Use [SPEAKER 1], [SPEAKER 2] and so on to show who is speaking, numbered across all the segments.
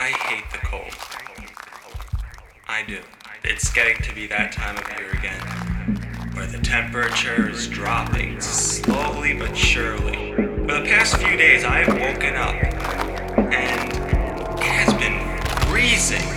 [SPEAKER 1] I hate the cold. I do. It's getting to be that time of year again, where the temperature is dropping slowly but surely. For the past few days, I have woken up, and it has been freezing.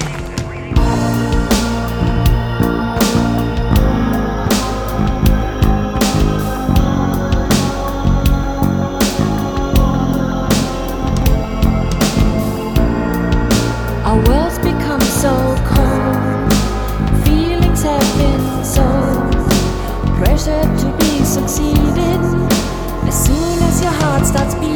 [SPEAKER 2] Our world's become so cold. Feelings have been so pressured to be succeeded. As soon as your heart starts beating,